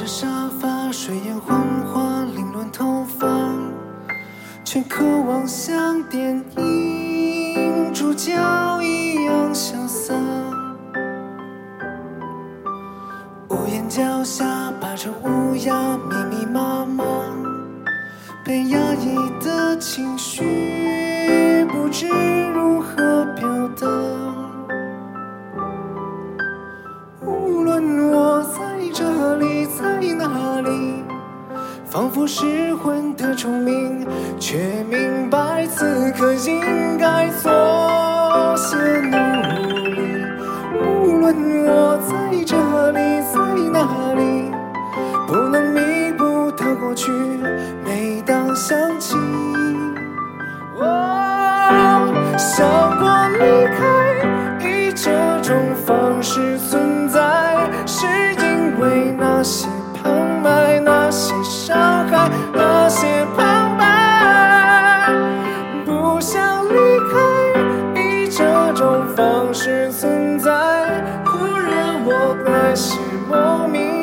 着沙发，睡眼昏花，凌乱头发，却渴望像电影主角一样潇洒。屋檐脚下爬着乌鸦，密密麻麻，被压抑的情绪不知如何表达。无论我在这里，在哪里，仿佛失魂的虫鸣，却明白此刻应该做些努力。无论我在这里，在哪里，不能弥补的过去，每当想起，想过离开，以这种方式存在，是因为那些旁白，那些伤害，那些旁白，不想离开，以这种方式存在，忽然我开始莫名